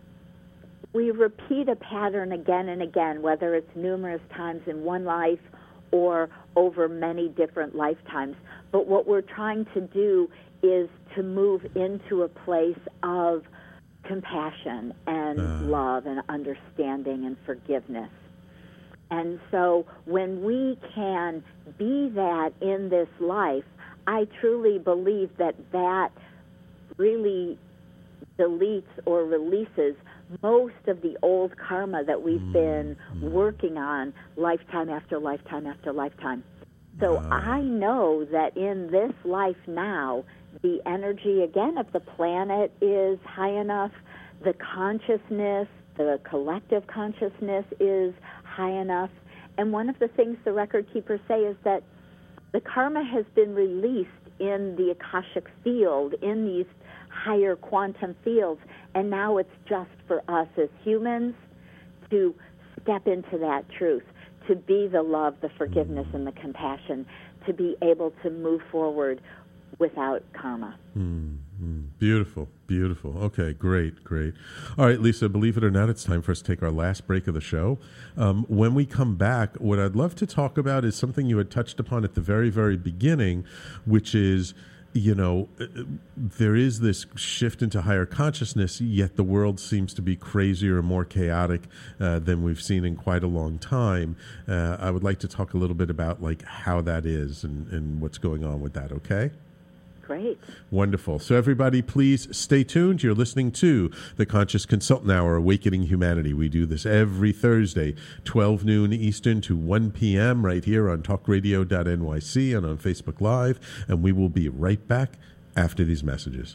we repeat a pattern again and again, whether it's numerous times in one life or over many different lifetimes. But what we're trying to do is to move into a place of compassion and uh. love and understanding and forgiveness. And so when we can be that in this life, I truly believe that that really deletes or releases most of the old karma that we've mm. been working on lifetime after lifetime after lifetime. So uh. I know that in this life now, the energy, again, of the planet is high enough, the consciousness, the collective consciousness is high enough. And one of the things the record keepers say is that the karma has been released in the Akashic field, in these higher quantum fields, and now it's just for us as humans to step into that truth, to be the love, the forgiveness, and the compassion, to be able to move forward without karma. Mm, mm. Beautiful, beautiful. Okay, great, great. All right, Lisa, believe it or not, it's time for us to take our last break of the show. Um, when we come back, what I'd love to talk about is something you had touched upon at the very, very beginning, which is, you know, there is this shift into higher consciousness, yet the world seems to be crazier and more chaotic uh, than we've seen in quite a long time. Uh, I would like to talk a little bit about, like, how that is and, and what's going on with that, okay? Great. Wonderful. So everybody, please stay tuned. You're listening to the Conscious Consultant Hour, Awakening Humanity. We do this every Thursday, twelve noon Eastern to one p.m. right here on talk radio dot N Y C and on Facebook Live. And we will be right back after these messages.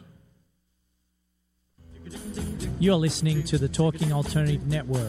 You're listening to the Talking Alternative Network.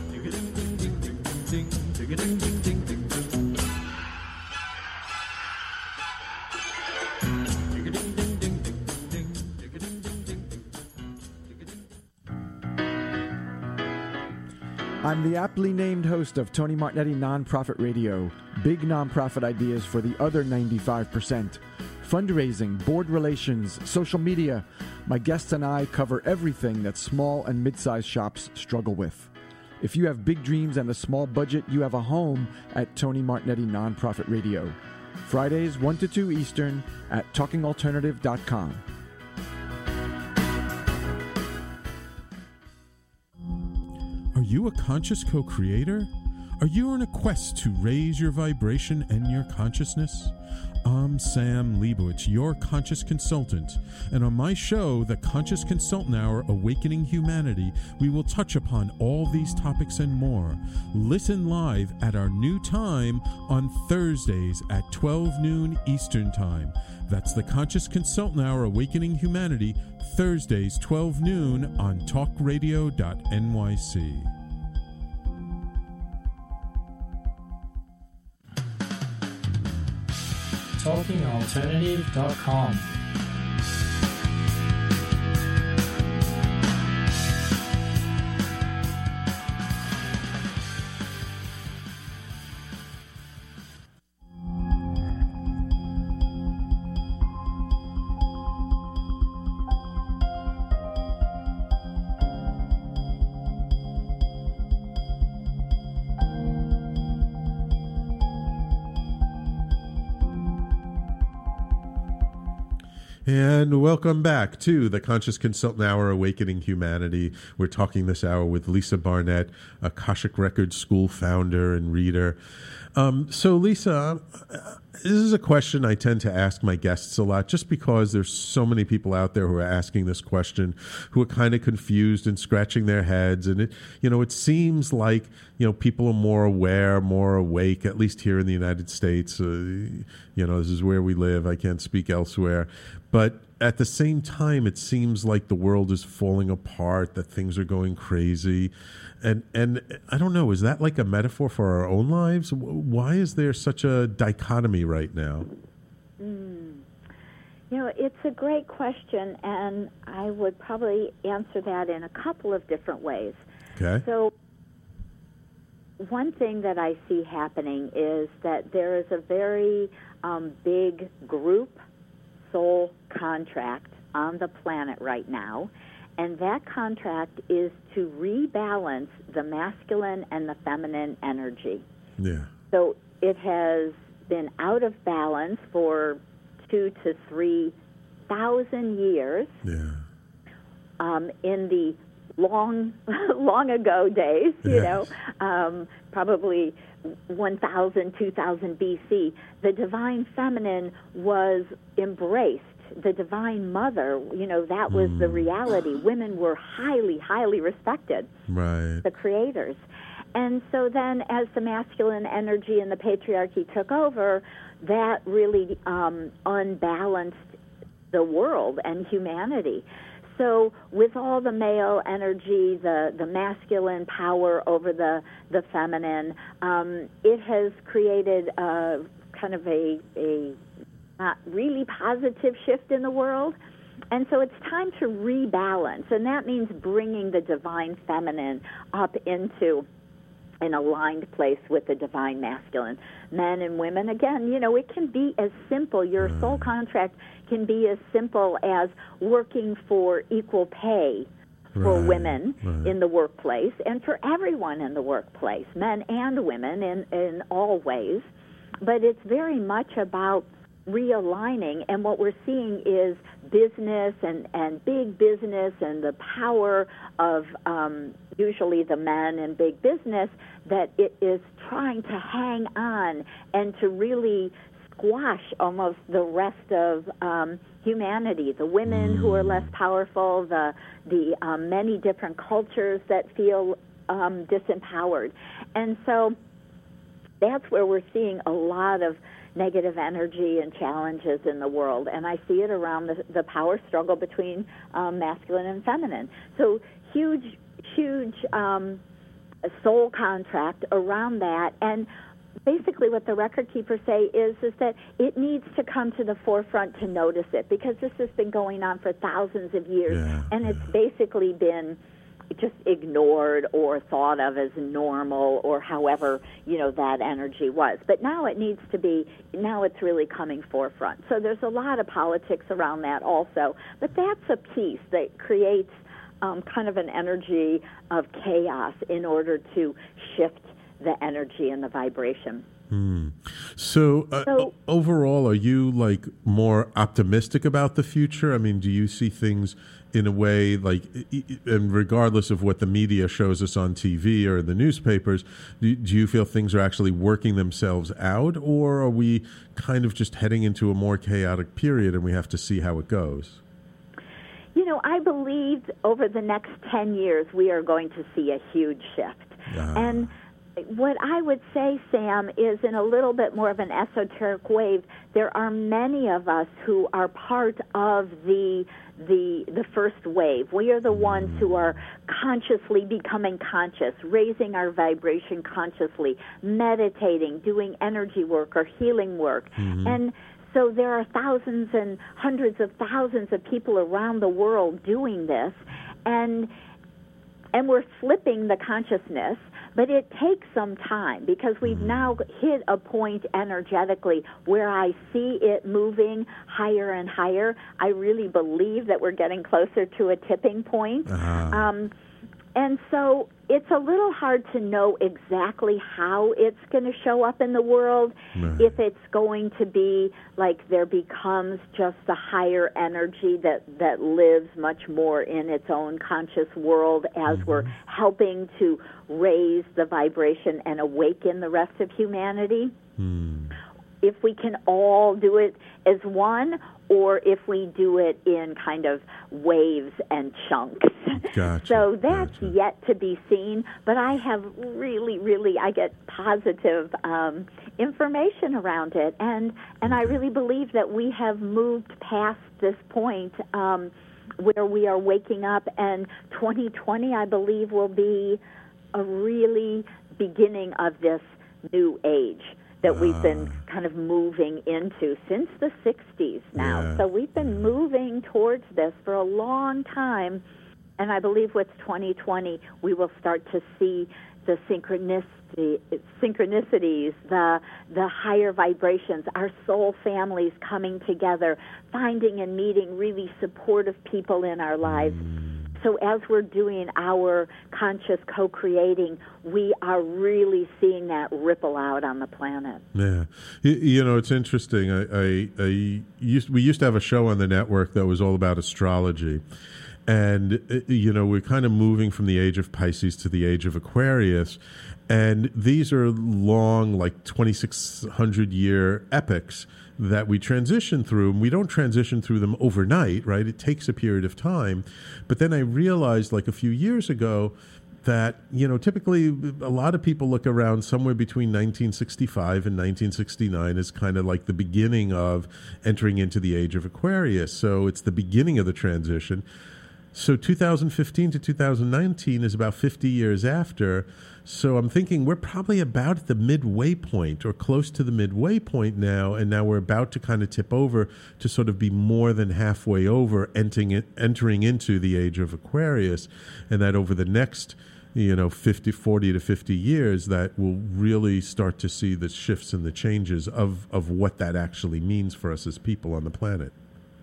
I'm the aptly named host of Tony Martignetti Nonprofit Radio. Big nonprofit ideas for the other ninety-five percent. Fundraising, board relations, social media. My guests and I cover everything that small and mid-sized shops struggle with. If you have big dreams and a small budget, you have a home at Tony Martignetti Nonprofit Radio. Fridays, one to two Eastern at talking alternative dot com. Are you a conscious co-creator? Are you on a quest to raise your vibration and your consciousness? I'm Sam Leibowitz, your conscious consultant, and on my show, The Conscious Consultant Hour Awakening Humanity, we will touch upon all these topics and more. Listen live at our new time on Thursdays at twelve noon Eastern Time. That's The Conscious Consultant Hour Awakening Humanity, Thursdays, twelve noon on talk radio dot N Y C. talking alternative dot com. And welcome back to the Conscious Consultant Hour, Awakening Humanity. We're talking this hour with Lisa Barnett, Akashic Records School founder and reader. Um, so, Lisa, this is a question I tend to ask my guests a lot, just because there's so many people out there who are asking this question, who are kind of confused and scratching their heads. And, it, you know, it seems like, you know, people are more aware, more awake, at least here in the United States. Uh, you know, this is where we live. I can't speak elsewhere. But at the same time, it seems like the world is falling apart, that things are going crazy. And and I don't know, is that like a metaphor for our own lives? Why is there such a dichotomy right now? Mm. You know, it's a great question, and I would probably answer that in a couple of different ways. Okay. So one thing that I see happening is that there is a very um, big group soul contract on the planet right now, and that contract is to rebalance the masculine and the feminine energy. Yeah. So it has been out of balance for two to three thousand years. Yeah. Um, in the long, long ago days, you Yes. know, um, probably one thousand, two thousand B C, the divine feminine was embraced. The divine mother, you know, that was Mm. the reality. Women were highly, highly respected, Right. the creators. And so then as the masculine energy and the patriarchy took over, that really um, unbalanced the world and humanity. So with all the male energy, the, the masculine power over the, the feminine, um, it has created a, kind of a, a not really positive shift in the world. And so it's time to rebalance, and that means bringing the divine feminine up into an aligned place with the divine masculine. Men and women, again, you know, it can be as simple, your soul contract can be as simple as working for equal pay for Right, women right. in the workplace and for everyone in the workplace, men and women in, in all ways. But it's very much about realigning, and what we're seeing is business and, and big business and the power of um, usually the men in big business, that it is trying to hang on and to really squash almost the rest of um, humanity, the women who are less powerful, the, the um, many different cultures that feel um, disempowered. And so that's where we're seeing a lot of negative energy and challenges in the world, and I see it around the, the power struggle between um, masculine and feminine. So huge, huge um, soul contract around that, and basically what the record keepers say is is that it needs to come to the forefront to notice it, because this has been going on for thousands of years, Yeah, and yeah. it's basically been just ignored or thought of as normal, or however, you know, that energy was. But now it needs to be, now it's really coming forefront. So there's a lot of politics around that also. But that's a piece that creates um, kind of an energy of chaos in order to shift the energy and the vibration. Hmm. So, uh, So- overall, are you like more optimistic about the future? I mean, do you see things in a way like, i- i- and regardless of what the media shows us on T V or the newspapers, do, do you feel things are actually working themselves out, or are we kind of just heading into a more chaotic period and we have to see how it goes? You know, I believe over the next ten years we are going to see a huge shift. Ah. And what I would say, Sam, is in a little bit more of an esoteric wave, there are many of us who are part of the the the first wave. We are the ones who are consciously becoming conscious, raising our vibration consciously, meditating, doing energy work or healing work. And so there are thousands and hundreds of thousands of people around the world doing this, and and we're flipping the consciousness. But it takes some time because we've now hit a point energetically where I see it moving higher and higher. I really believe that we're getting closer to a tipping point. Uh-huh. Um, and so it's a little hard to know exactly how it's going to show up in the world, Right. if it's going to be like there becomes just a higher energy that, that lives much more in its own conscious world as we're helping to raise the vibration and awaken the rest of humanity. If we can all do it as one, or if we do it in kind of waves and chunks. Gotcha, So that's gotcha. yet to be seen, but I have really, really, I get positive um, information around it, and, and I really believe that we have moved past this point um, where we are waking up, and twenty twenty, I believe, will be a really beginning of this new age that we've been kind of moving into since the sixties now. Yeah. So we've been moving towards this for a long time, and I believe with twenty twenty we will start to see the synchronicity, synchronicities, the the higher vibrations, our soul families coming together, finding and meeting really supportive people in our lives. So as we're doing our conscious co-creating, we are really seeing that ripple out on the planet. Yeah, you, you know, it's interesting. I, I, I used we used to have a show on the network that was all about astrology, and uh, you know, we're kind of moving from the age of Pisces to the age of Aquarius, and these are long, like twenty-six hundred year epochs that we transition through, and we don't transition through them overnight, right? It takes a period of time. But then I realized, like a few years ago, that, you know, typically a lot of people look around somewhere between nineteen sixty-five and nineteen sixty-nine as kind of like the beginning of entering into the age of Aquarius. So it's the beginning of the transition. So two thousand fifteen to two thousand nineteen is about fifty years after. So I'm thinking we're probably about at the midway point or close to the midway point now, and now we're about to kind of tip over to sort of be more than halfway over, entering, entering into the age of Aquarius, and that over the next, you know, fifty, forty to fifty years, that we'll really start to see the shifts and the changes of, of what that actually means for us as people on the planet.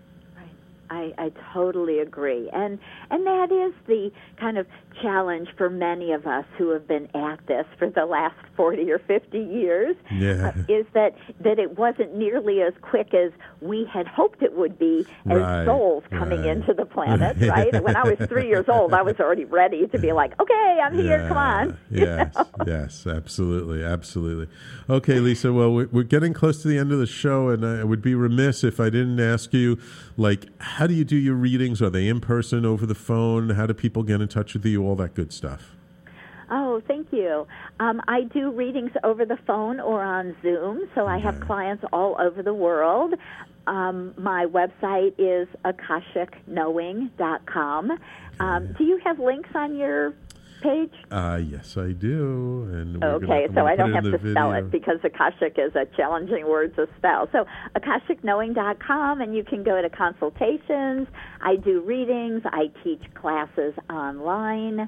I, I totally agree. And and that is the kind of challenge for many of us who have been at this for the last forty or fifty years, Yeah. uh, is that, that it wasn't nearly as quick as we had hoped it would be as Right, souls coming right. into the planet, right? When I was three years old, I was already ready to be like, okay, I'm here, come on. you Yes, know? yes, absolutely, absolutely. Okay, Lisa, well, we- we're getting close to the end of the show, and I would be remiss if I didn't ask you, like, how do you do your readings? Are they in person, over the phone? How do people get in touch with you? All that good stuff. Oh, thank you. Um, I do readings over the phone or on Zoom, so I have Okay. clients all over the world. Um, my website is akashic knowing dot com. Um, do you have links on your page? Uh, yes, I do. And we're Okay, gonna, I'm so gonna I don't put have it to in the spell video. it because Akashic is a challenging word to spell. So akashic knowing dot com, and you can go to consultations. I do readings. I teach classes online.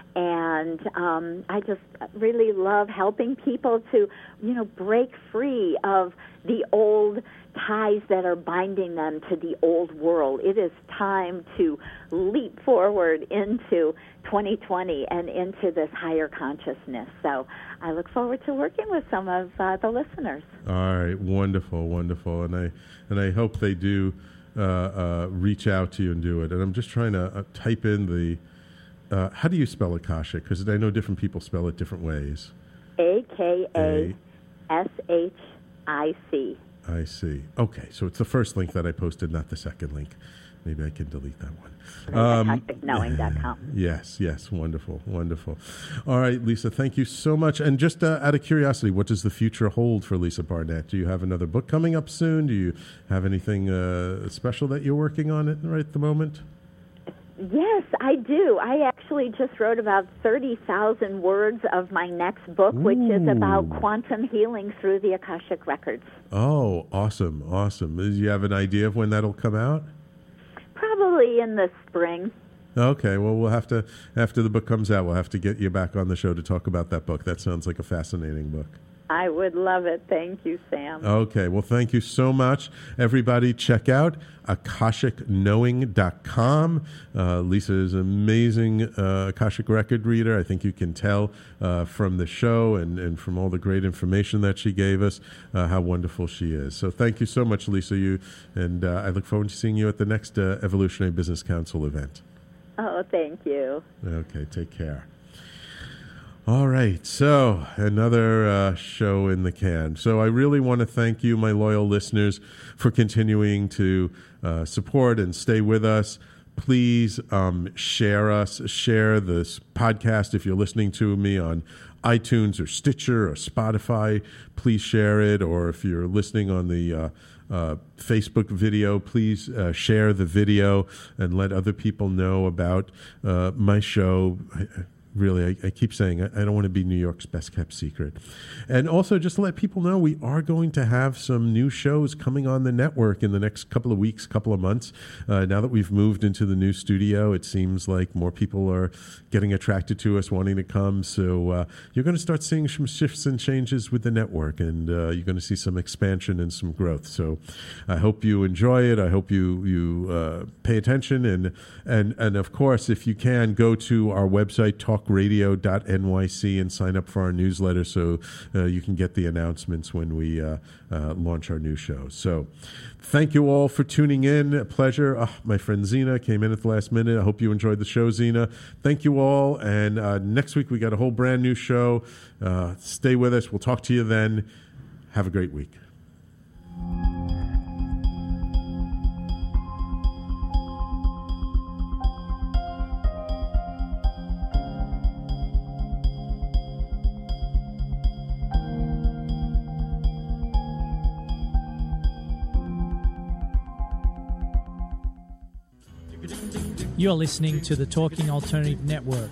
And um, I just really love helping people to, you know, break free of the old ties that are binding them to the old world. It is time to leap forward into twenty twenty and into this higher consciousness. So I look forward to working with some of uh, the listeners. All right, wonderful, wonderful. And I and I hope they do uh, uh, reach out to you and do it. And I'm just trying to uh, type in the, uh, how do you spell Akashic? Because I know different people spell it different ways. A K A S H I C. I see. Okay, so it's the first link that I posted, not the second link. Maybe I can delete that one. Um, akashic knowing dot com. Yes, yes, wonderful, wonderful. All right, Lisa, thank you so much. And just uh, out of curiosity, what does the future hold for Lisa Barnett? Do you have another book coming up soon? Do you have anything uh, special that you're working on at, right at the moment? Yes, I do. I actually just wrote about thirty thousand words of my next book, Ooh. which is about quantum healing through the Akashic Records. Oh, awesome, awesome. Do you have an idea of when that'll come out? Probably in the spring. Okay, well, we'll have to, after the book comes out, we'll have to get you back on the show to talk about that book. That sounds like a fascinating book. I would love it. Thank you, Sam. Okay, well, thank you so much. Everybody, check out akashic knowing dot com. Uh, Lisa is an amazing uh, Akashic record reader. I think you can tell uh, from the show and, and from all the great information that she gave us uh, how wonderful she is. So thank you so much, Lisa. You and uh, I look forward to seeing you at the next uh, Evolutionary Business Council event. Oh, thank you. Okay, take care. All right, so another uh, show in the can. So I really want to thank you, my loyal listeners, for continuing to uh, support and stay with us. Please um, share us, share this podcast if you're listening to me on iTunes or Stitcher or Spotify. Please share it, or if you're listening on the uh, uh, Facebook video, please uh, share the video and let other people know about uh, my show. I, Really, I, I keep saying I, I don't want to be New York's best kept secret. And also just to let people know, we are going to have some new shows coming on the network in the next couple of weeks, couple of months. Uh, now that we've moved into the new studio, it seems like more people are getting attracted to us, wanting to come. So uh, you're going to start seeing some shifts and changes with the network, and uh, you're going to see some expansion and some growth. So I hope you enjoy it. I hope you, you uh, pay attention. And, and, and of course, if you can, go to our website, talk radio dot N Y C, and sign up for our newsletter so uh, you can get the announcements when we uh, uh, launch our new shows. So thank you all for tuning in. A pleasure. Oh, my friend Zena came in at the last minute. I hope you enjoyed the show, Zena. Thank you all. And uh, next week we got a whole brand new show. Uh, stay with us. We'll talk to you then. Have a great week. You're listening to the Talking Alternative Network.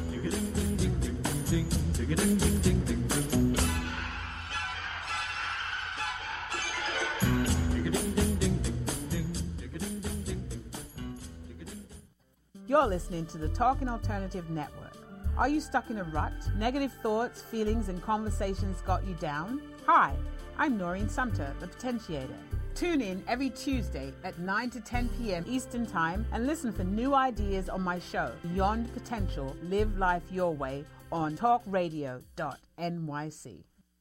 You're listening to the Talking Alternative Network. Are you stuck in a rut? Negative thoughts, feelings, and conversations got you down? Hi, I'm Noreen Sumter, the Potentiator. Tune in every Tuesday at nine to ten p.m. Eastern Time and listen for new ideas on my show, Beyond Potential, Live Life Your Way, on talk radio dot N Y C.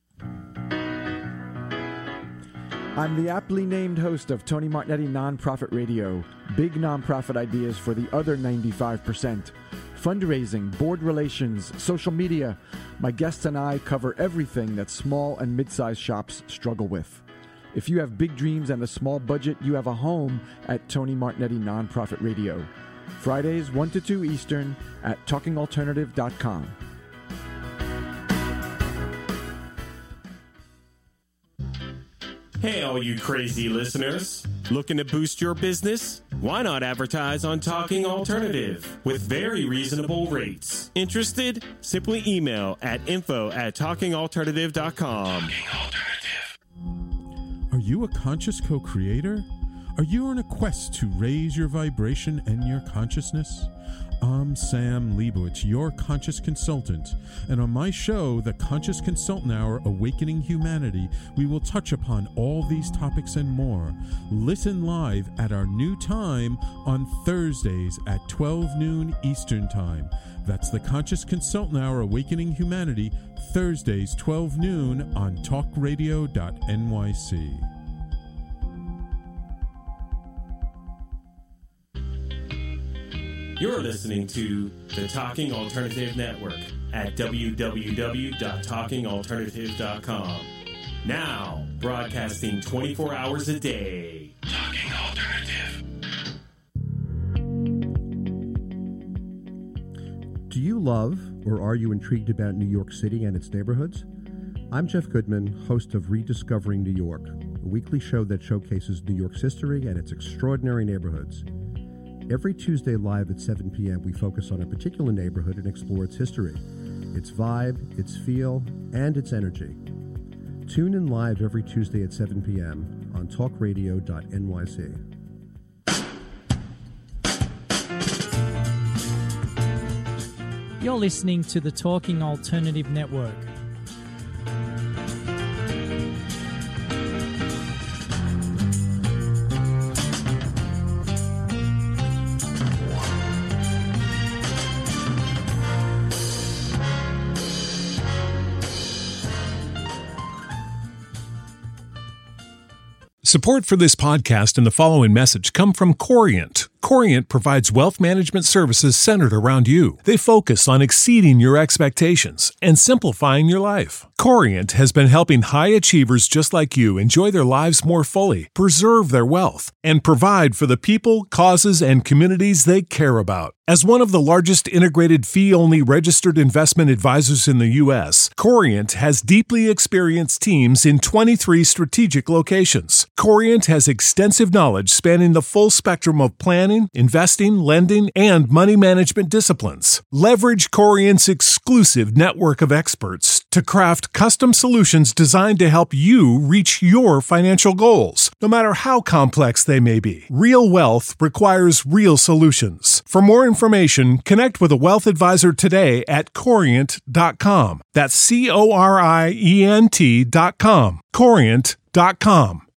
I'm the aptly named host of Tony Martignetti Nonprofit Radio. Big nonprofit ideas for the other ninety-five percent. Fundraising, board relations, social media. My guests and I cover everything that small and mid-sized shops struggle with. If you have big dreams and a small budget, you have a home at Tony Martignetti Nonprofit Radio. Fridays, one to two Eastern at talking alternative dot com. Hey, all you crazy listeners. Looking to boost your business? Why not advertise on Talking Alternative with very reasonable rates? Interested? Simply email at info at talking alternative dot com. Are you a conscious co-creator? Are you on a quest to raise your vibration and your consciousness? I'm Sam Leibowitz, your conscious consultant, and on my show, The Conscious Consultant Hour, Awakening Humanity, we will touch upon all these topics and more. Listen live at our new time on Thursdays at twelve noon Eastern Time. That's The Conscious Consultant Hour, Awakening Humanity, Thursdays, twelve noon on talk radio dot N Y C. You're listening to the Talking Alternative Network at w w w dot talking alternative dot com. Now, broadcasting twenty-four hours a day. Talking Alternative. Do you love or are you intrigued about New York City and its neighborhoods? I'm Jeff Goodman, host of Rediscovering New York, a weekly show that showcases New York's history and its extraordinary neighborhoods. Every Tuesday live at seven p.m., we focus on a particular neighborhood and explore its history, its vibe, its feel, and its energy. Tune in live every Tuesday at seven p.m. on talk radio dot N Y C. You're listening to the Talking Alternative Network. Support for this podcast and the following message come from Corient. Corient provides wealth management services centered around you. They focus on exceeding your expectations and simplifying your life. Corient has been helping high achievers just like you enjoy their lives more fully, preserve their wealth, and provide for the people, causes, and communities they care about. As one of the largest integrated fee-only registered investment advisors in the U S, Corient has deeply experienced teams in twenty-three strategic locations. Corient has extensive knowledge spanning the full spectrum of planning, investing, lending, and money management disciplines. Leverage Corient's exclusive network of experts to craft custom solutions designed to help you reach your financial goals, no matter how complex they may be. Real wealth requires real solutions. For more information, connect with a wealth advisor today at corient dot com. That's C O R I E N T dot com. corient dot com.